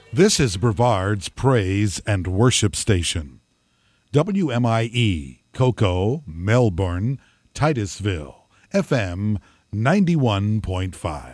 This is Brevard's Praise and Worship Station. WMIE, Cocoa, Melbourne, Titusville, FM 91.5.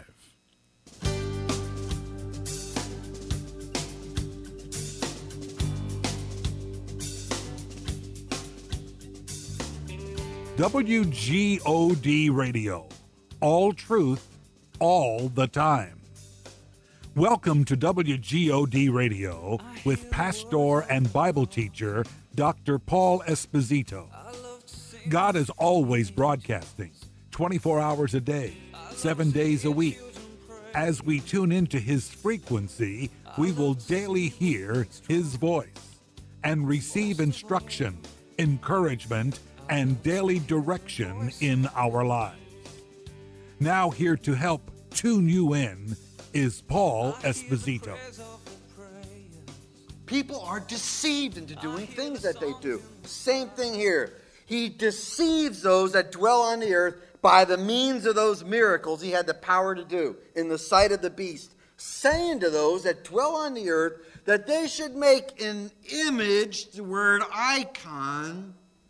WGOD Radio. All truth, all the time. Welcome to WGOD Radio with pastor and Bible teacher Dr. Paul Esposito. God is always broadcasting, 24 hours a day, 7 days a week. As we tune into His frequency, we will daily hear His voice and receive instruction, encouragement, and daily direction in our lives. Now here to help tune you in is Paul Esposito. People are deceived into doing things that they do. Same thing here. He deceives those that dwell on the earth by the means of those miracles he had the power to do in the sight of the beast, saying to those that dwell on the earth that they should make an image, the word icon,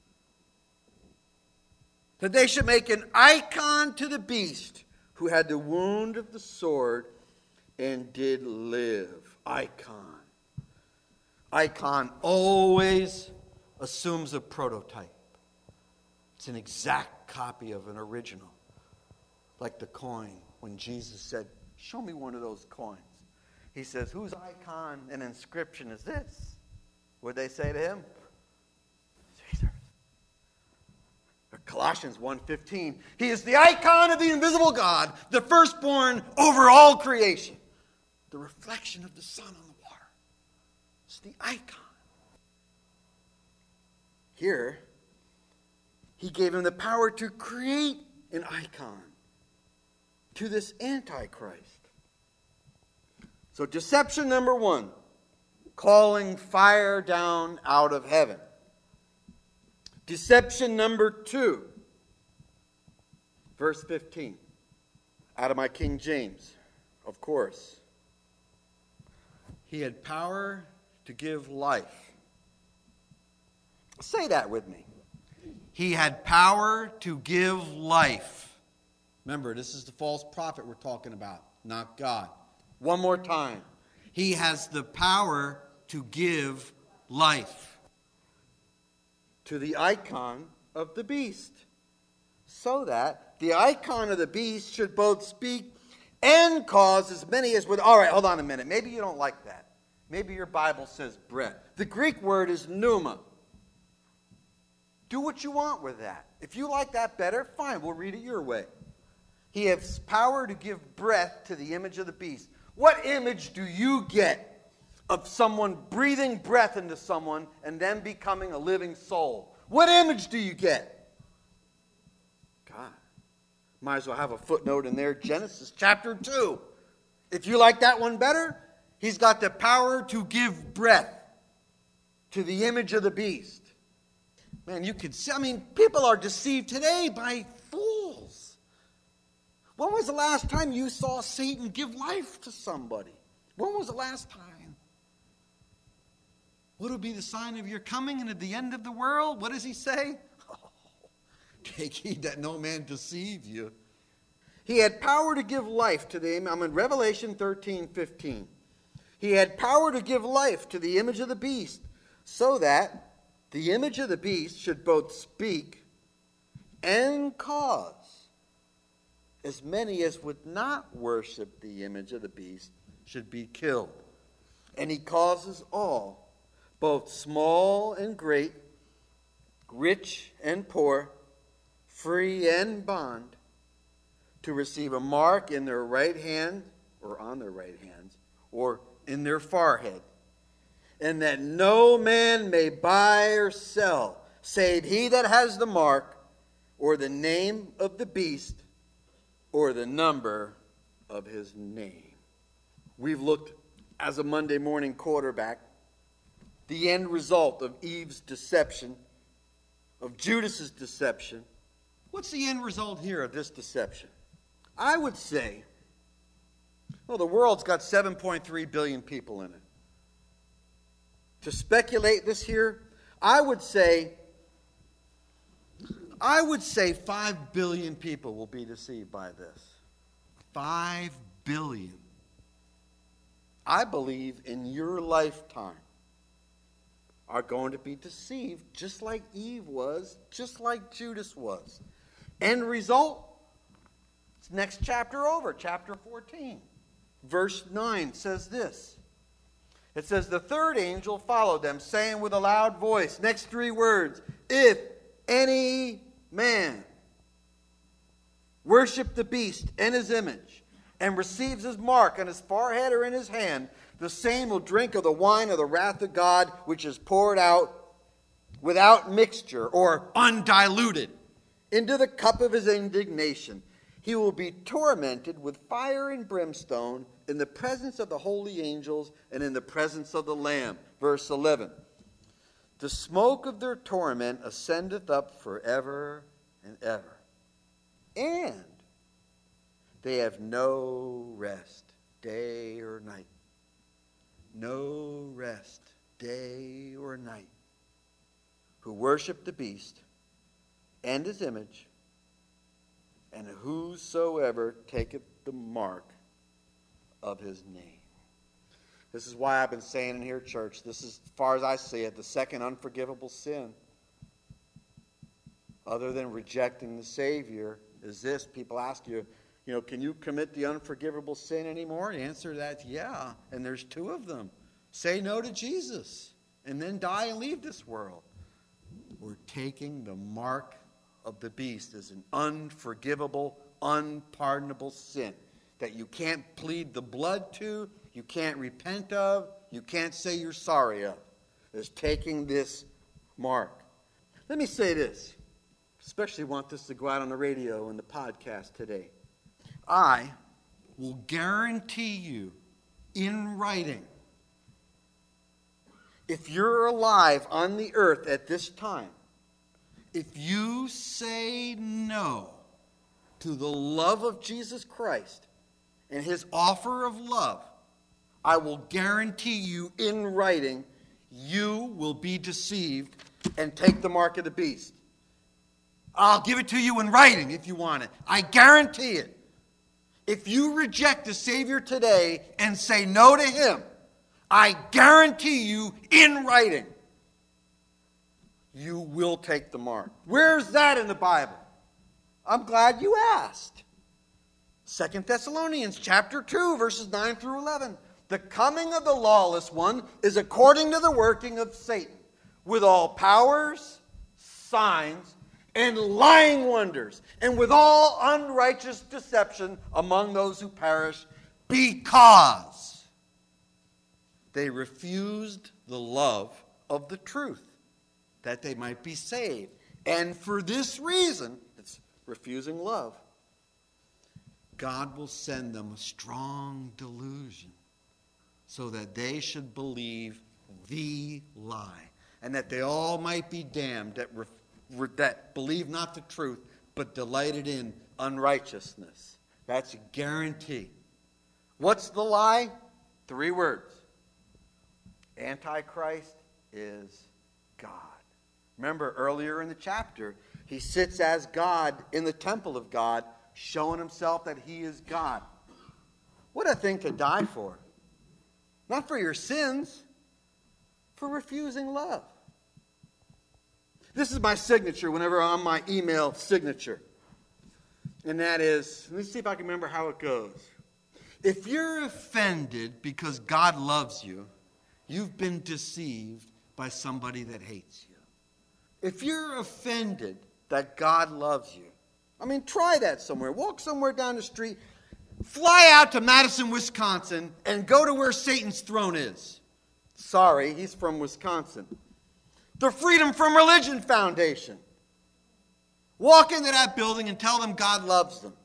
that they should make an icon to the beast who had the wound of the sword and did live. Icon. Icon always assumes a prototype. It's an exact copy of an original. Like the coin, when Jesus said, "Show me one of those coins." He says, "Whose icon and inscription is this?" What'd they say to him? Caesar's. Colossians 1:15. He is the icon of the invisible God, the firstborn over all creation. The reflection of the sun on the water. It's the icon. Here, he gave him the power to create an icon to this Antichrist. So deception number one, calling fire down out of heaven. Deception number two, verse 15, out of my King James, of course. He had power to give life. Say that with me. He had power to give life. Remember, this is the false prophet we're talking about, not God. One more time. He has the power to give life to the icon of the beast, so that the icon of the beast should both speak and cause as many as would. All right, hold on a minute. Maybe you don't like that. Maybe your Bible says breath. The Greek word is pneuma. Do what you want with that. If you like that better, fine, we'll read it your way. He has power to give breath to the image of the beast. What image do you get of someone breathing breath into someone and then becoming a living soul? What image do you get? God. Might as well have a footnote in there, Genesis chapter 2. If you like that one better, he's got the power to give breath to the image of the beast. Man, you could see, people are deceived today by fools. When was the last time you saw Satan give life to somebody? When was the last time? What will be the sign of your coming and of the end of the world? What does he say? Oh, take heed that no man deceive you. He had power to give life to the, I'm in Revelation 13:15. He had power to give life to the image of the beast, so that the image of the beast should both speak and cause as many as would not worship the image of the beast should be killed. And he causes all, both small and great, rich and poor, free and bond, to receive a mark in their right hand, or on their right hands, or in their forehead, and that no man may buy or sell, save he that has the mark, or the name of the beast, or the number of his name. We've looked, as a Monday morning quarterback, the end result of Eve's deception, of Judas's deception. What's the end result here of this deception? I would say, well, the world's got 7.3 billion people in it. to speculate this here, I would say 5 billion people will be deceived by this. 5 billion. I believe in your lifetime are going to be deceived just like Eve was, just like Judas was. End result, it's next chapter over, chapter 14. Verse 9 says this. It says, the third angel followed them, saying with a loud voice, next three words, if any man worship the beast and his image, and receives his mark on his forehead or in his hand, the same will drink of the wine of the wrath of God, which is poured out without mixture or undiluted into the cup of his indignation. He will be tormented with fire and brimstone in the presence of the holy angels and in the presence of the Lamb. Verse 11. The smoke of their torment ascendeth up forever and ever. And they have no rest, day or night. No rest, day or night. Who worship the beast and his image, and whosoever taketh the mark of his name. This is why I've been saying in here, church, this is, as far as I see it, the second unforgivable sin, other than rejecting the Savior, is this. People ask you, can you commit the unforgivable sin anymore? The answer to that is yeah, and there's two of them. Say no to Jesus, and then die and leave this world. We're taking the mark of the beast as an unforgivable, unpardonable sin that you can't plead the blood to, you can't repent of, you can't say you're sorry of. It's taking this mark. Let me say this. Especially want this to go out on the radio and the podcast today. I will guarantee you in writing, if you're alive on the earth at this time, if you say no to the love of Jesus Christ and his offer of love, I will guarantee you in writing, you will be deceived and take the mark of the beast. I'll give it to you in writing if you want it. I guarantee it. If you reject the Savior today and say no to him, I guarantee you in writing, you will take the mark. Where's that in the Bible? I'm glad you asked. 2 Thessalonians chapter 2, verses 9 through 11. The coming of the lawless one is according to the working of Satan, with all powers, signs, and lying wonders, and with all unrighteous deception among those who perish, because they refused the love of the truth, that they might be saved. And for this reason, it's refusing love, God will send them a strong delusion, so that they should believe the lie, and that they all might be damned that believe not the truth, but delighted in unrighteousness. That's a guarantee. What's the lie? 3 words. Antichrist is God. Remember, earlier in the chapter, he sits as God in the temple of God, showing himself that he is God. What a thing to die for. Not for your sins, for refusing love. This is my signature whenever I'm on my email signature. And that is, let me see if I can remember how it goes. If you're offended because God loves you, you've been deceived by somebody that hates you. If you're offended that God loves you, try that somewhere. Walk somewhere down the street. Fly out to Madison, Wisconsin, and go to where Satan's throne is. Sorry, he's from Wisconsin. The Freedom from Religion Foundation. Walk into that building and tell them God loves them.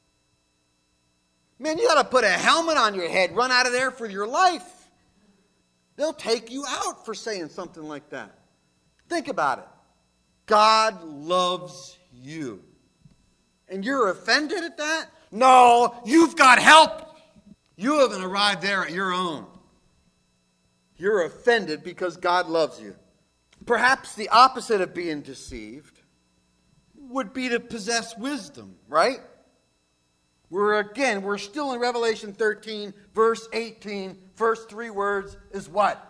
Man, you got to put a helmet on your head, run out of there for your life. They'll take you out for saying something like that. Think about it. God loves you. And you're offended at that? No, you've got help. You haven't arrived there at your own. You're offended because God loves you. Perhaps the opposite of being deceived would be to possess wisdom, right? We're still in Revelation 13, verse 18. First three words is what?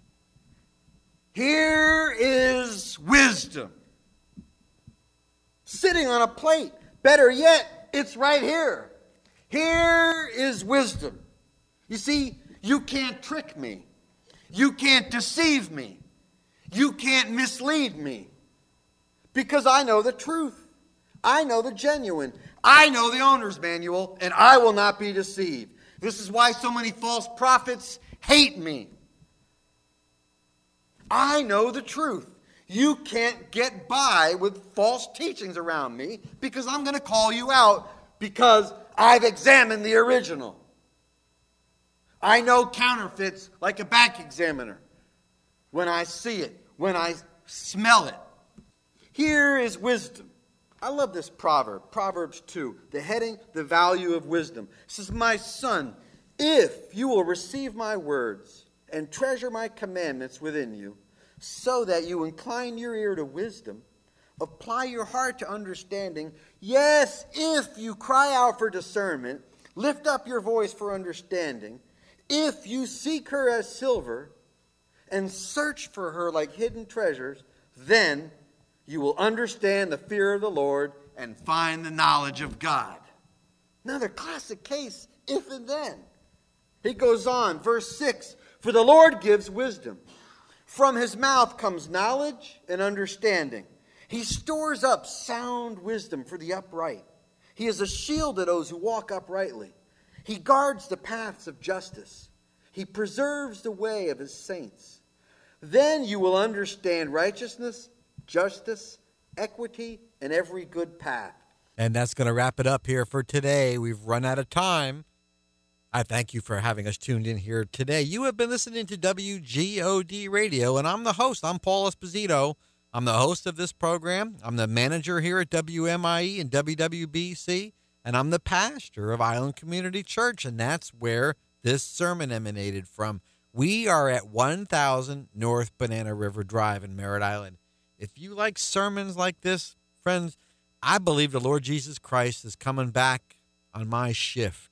Here is wisdom. Sitting on a plate. Better yet, it's right here. Here is wisdom. You see, you can't trick me. You can't deceive me. You can't mislead me. Because I know the truth. I know the genuine. I know the owner's manual, and I will not be deceived. This is why so many false prophets hate me. I know the truth. You can't get by with false teachings around me because I'm going to call you out because I've examined the original. I know counterfeits like a bank examiner when I see it, when I smell it. Here is wisdom. I love this proverb, Proverbs 2, the heading, the value of wisdom. It says, my son, if you will receive my words and treasure my commandments within you, so that you incline your ear to wisdom, apply your heart to understanding, yes, if you cry out for discernment, lift up your voice for understanding, if you seek her as silver and search for her like hidden treasures, then you will understand the fear of the Lord and find the knowledge of God. Another classic case, if and then. He goes on, verse 6, for the Lord gives wisdom. From his mouth comes knowledge and understanding. He stores up sound wisdom for the upright. He is a shield to those who walk uprightly. He guards the paths of justice. He preserves the way of his saints. Then you will understand righteousness, justice, equity, and every good path. And that's going to wrap it up here for today. We've run out of time. I thank you for having us tuned in here today. You have been listening to WGOD Radio, and I'm the host. I'm Paul Esposito. I'm the host of this program. I'm the manager here at WMIE and WWBC, and I'm the pastor of Island Community Church, and that's where this sermon emanated from. We are at 1000 North Banana River Drive in Merritt Island. If you like sermons like this, friends, I believe the Lord Jesus Christ is coming back on my shift.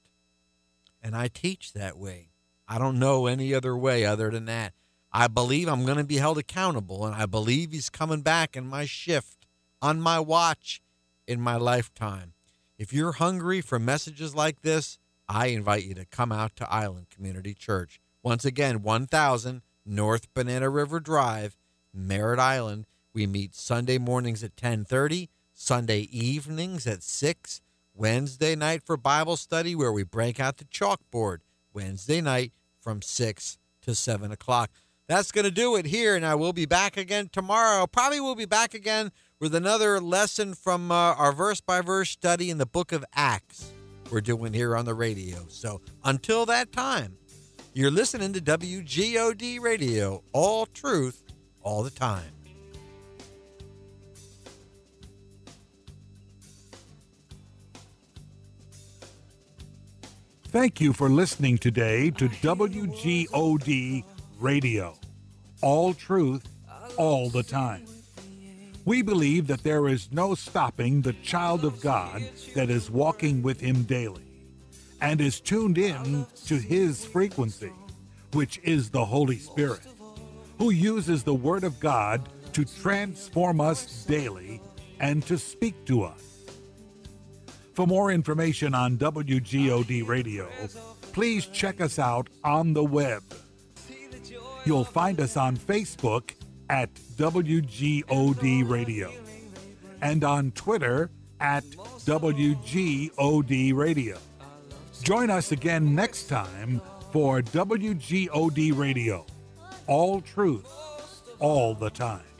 And I teach that way. I don't know any other way other than that. I believe I'm going to be held accountable, and I believe he's coming back in my shift, on my watch, in my lifetime. If you're hungry for messages like this, I invite you to come out to Island Community Church. Once again, 1000 North Banana River Drive, Merritt Island. We meet Sunday mornings at 10:30, Sunday evenings at 6, Wednesday night for Bible study where we break out the chalkboard. Wednesday night from 6 to 7 o'clock. That's going to do it here, and I will be back again tomorrow. Probably will be back again with another lesson from our verse-by-verse study in the book of Acts we're doing here on the radio. So until that time, you're listening to WGOD Radio, all truth, all the time. Thank you for listening today to WGOD Radio. All truth, all the time. We believe that there is no stopping the child of God that is walking with him daily and is tuned in to his frequency, which is the Holy Spirit, who uses the Word of God to transform us daily and to speak to us. For more information on WGOD Radio, please check us out on the web. You'll find us on Facebook at WGOD Radio and on Twitter at WGOD Radio. Join us again next time for WGOD Radio. All truth, all the time.